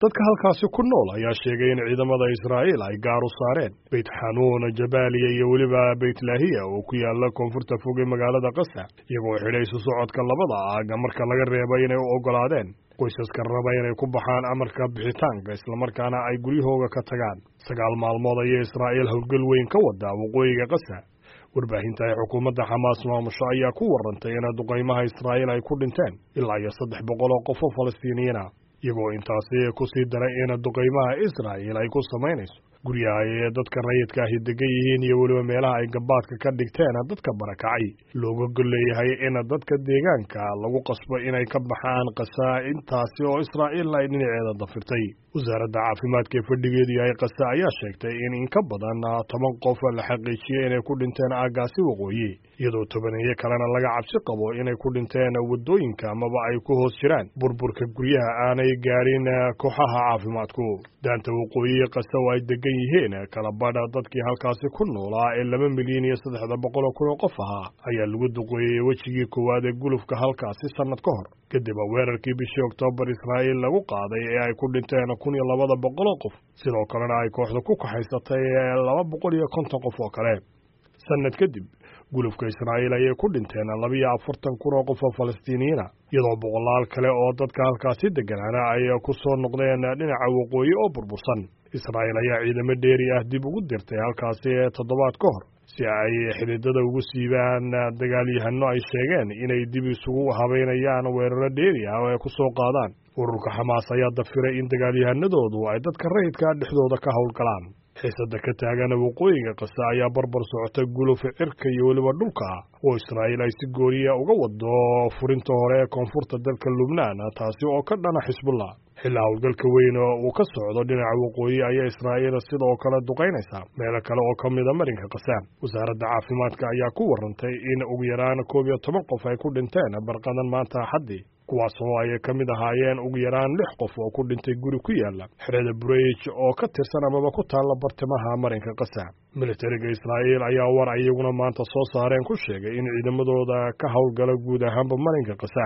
dadka halkaasi ku nool ayaa sheegay in ciidamada Israa'iil ay gaar u saareen Beit Xanuun, Jabaaliya iyo weliba Beit Laahiya oo ku yaala koonfurta fog ee magaalada Gaza, iyagoo xidhay isu socodka labada aaga marka laga reebay inay u ogolaadeen qoysaska raba inay ku baxaan amarka bixitaanka islamarkaana ay guryahooda ka tagaan. 9 maalmood ayay Israa'iil howlgal weyn ka wadaa waqooyiga Gaza. warbaahinta ay xukuumadda Xamaas maamusho ayaa ku warantay in duqeymaha Israa'iil ay ku dhinteen ilaa 300 oo qof oo Falastiiniyiin ah, iyagoo intaasi ku sii daray in duqeymaha Israa'iil ay ku samaynayso guryaha ay dadka rayidka ahi degan yihiin iyo weliba meelaha ay gabaadka ka dhigteen dadka barakacay. looga golleeyahay in dadka deegaanka lagu qasbo inay ka baxaan Gaza, intaasi oo Israa'iilna ay dhinaceeda dafirtay. wasaaradda caafimaadka ee fadhigeedu yahay Gaza ayaa sheegtay in ka badan 10 qof la xaqiijiyay inay ku dhinteen aaggaasi waqooyi, iyadoo 10 kalena laga cabsi qabo inay ku dhinteen wadooyinka amaba ay ku hoos jiraan burburka guryaha aanay gaarin kooxaha caafimaadku. daanta waqooyi Gaza oo ay degan yihiin kala badha dadkii halkaasi ku noolaa ee 2,300,000 oo qof ahaa ayaa lagu duqeeyey wejigii koowaad ee gulufka halkaasi sanad ka hor, kadib weerarkii bishii Oktoobar Israa'iil lagu qaaday ee ay ku dhinteen 1,200 oo qof, sidoo kalena ay kooxda ku kaxaysatay 250 qof oo kale. sanad kadib gulufka Israa'iil ayay ku dhinteen 42,000 oo qof oo Falastiiniyiin ah, iyadoo boqolaal kale oo dadka halkaasi degganaana ay ku soo noqdeen dhinaca waqooyi oo burbursan. Israa'iil ayaa ciidamo dheeri ah dib ugu dirtay halkaasi toddobaad ka hor si ay xididada ugu siibaan dagaalyahano ay sheegeen inay dib isugu habeynayaan weeraro dheeri ah oo ay ku soo qaadaan. ururka Xamaas ayaa dafiray in dagaalyahanadoodu ay dadka rayidka dhexdooda ka howlgalaan. xiisada ka taagan waqooyiga Gaza ayaa barbar socota guluf cirka iyo weliba dhulka oo Israa'iil ay si gooriya uga wado furinta hore ee koonfurta dalka Lubnaan, taasi oo ka dhana Xisbullah. xilli howlgalka weyn oo uu ka socdo dhinaca waqooyi ayaa Israa'iil sidoo kale duqeynaysaa meelo kale oo ka mid ah marinka Gaza. wasaaradda caafimaadka ayaa ku warantay in ugu yaraan 11 qof ay ku dhinteen barqadan maanta Axaddii, kuwaas oo ay ka mid ahaayeen ugu yaraan 6 qof oo ku dhintay guri ku yaala xerada Bureej oo ka tirsan amaba ku taalla bartamaha marinka Gaza. militariga Israa'iil ayaa war iyaguna maanta soo saareen ku sheegay in ciidamadooda ka howlgala guud ahaanba marinka Gaza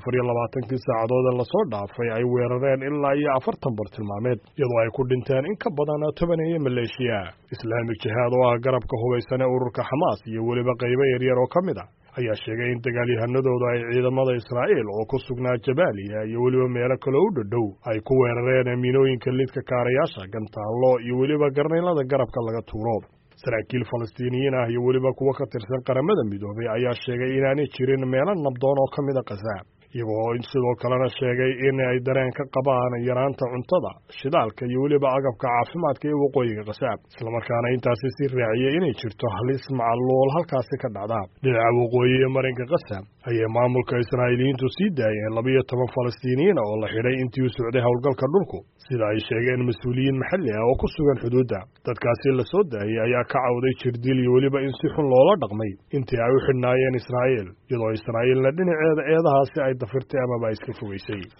24 saacadood la soo dhaafay ay weerareen ilaa 40 bartilmaameed, iyadoo ay ku dhinteen in ka badan 10 maleeshiya. Islaamic Jihad oo ah garabka hubaysan ee ururka Xamaas iyo weliba qaybo yaryar oo ka mid ah ayaa sheegay in dagaalyahanadooda ay ciidamada Israa'iil oo ku sugnaa Jabaaliya iyo weliba meelo kale u dhow ay ku weerareen miinooyinka lidka kaarayaasha, gantaallo iyo weliba garneylada garabka laga tuuro. saraakiil Falastiiniyiin ah iyo weliba kuwa ka tirsan qaramada midoobay ayaa sheegay inaanay jirin meelo nabdoon oo ka mid ah Gaza, iyagoo sidoo kalena sheegay in ay dareen ka qabaan yaraanta cuntada, shidaalka iyo weliba agabka caafimaadka ee waqooyiga Gaza, islamarkaana intaasi sii raaciyay inay jirto halis macluul halkaasi ka dhacda. dhinaca waqooyi ee marinka Gaza ayay maamulka Israa'iiliyiintu sii daayeen 12 Falastiiniyiin oo la xidhay intii uu socday howlgalka dhulku, sida ay sheegeen mas'uuliyiin maxalli ah oo ku sugan xuduudda. dadkaasi la soo daayay ayaa ka cawday jirdil iyo weliba in si xun loola dhaqmay intii ay u xidhnaayeen Israa'iil, iyadoo Israa'iilna dhinaceeda eedahaasi ay dafirtay amaba iska fogeysay.